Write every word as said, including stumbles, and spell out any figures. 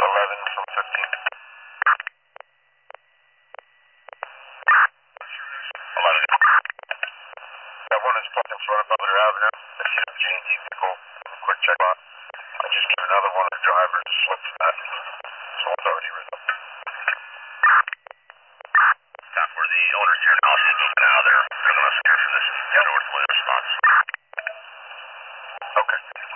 eleven from fifteen. eleven. That one is parked in front of Butler Avenue. If you have J and D vehicle, quick check out. I just gave another one of the drivers a slip for that. So one's already written up. Stop where the owner's here now. She's moving out of there. They're going to secure for this. Yeah, north lane response. Okay.